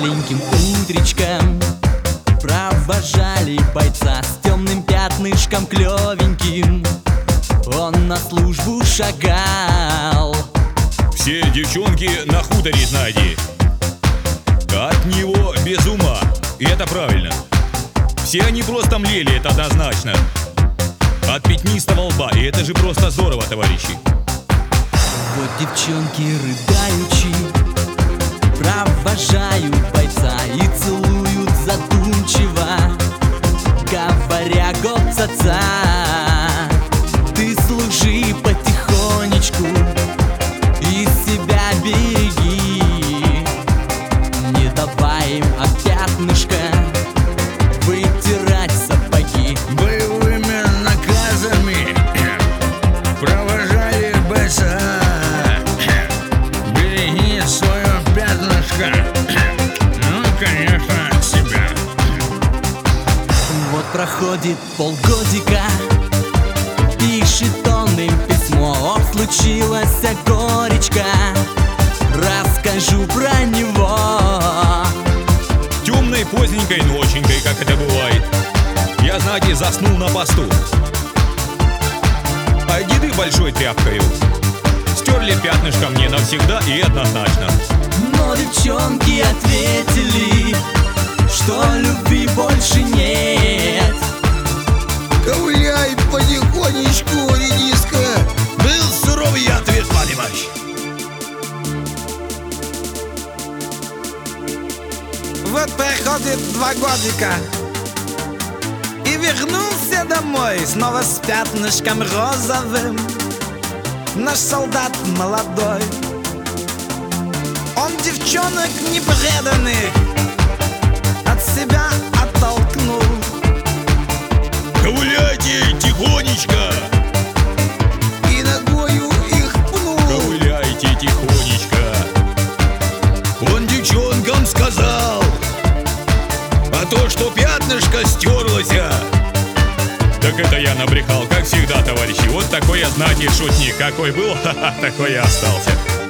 веселеньким утречком провожали бойца с темным пятнышком клевеньким. Он на службу шагал. Все девчонки на хуторе знаете, от него без ума, и это правильно. Все они просто млели, это однозначно, от пятнистого лба, и это же просто здорово, товарищи. Вот девчонки рыдаючи провожают бойца и целуют задумчиво, говоря: гоп-ца-ца, ты служи потихонечку и себя береги, не давай им от пятнышка вытирать сапоги. Боевыми наказами провожали бойца. Береги свое пятнышко, ну, конечно, себя. Вот проходит полгодика, пишет он им письмо: ох, случилась горечка, расскажу про него. Темной поздненькой ноченькой, как это бывает, я, знаете, заснул на посту, а деды большой тряпкою стерли пятнышко мне навсегда и однозначно. Но девчонки ответили, что любви больше нет. Ковыляй потихонечку, редиска. Был суровый ответ, понимаешь. Вот проходит 2 годика, и вернулся домой снова с пятнышком розовым наш солдат молодой. Он девчонок непреданных от себя оттолкнул. Ковыляйте тихонечко, И ногою их пнул. ковыляйте тихонечко. Он девчонкам сказал, а то, что пятнышко стерлось, так это я набрехал, как всегда, товарищи. Вот такой я, знаете, шутник. Какой был, такой и остался.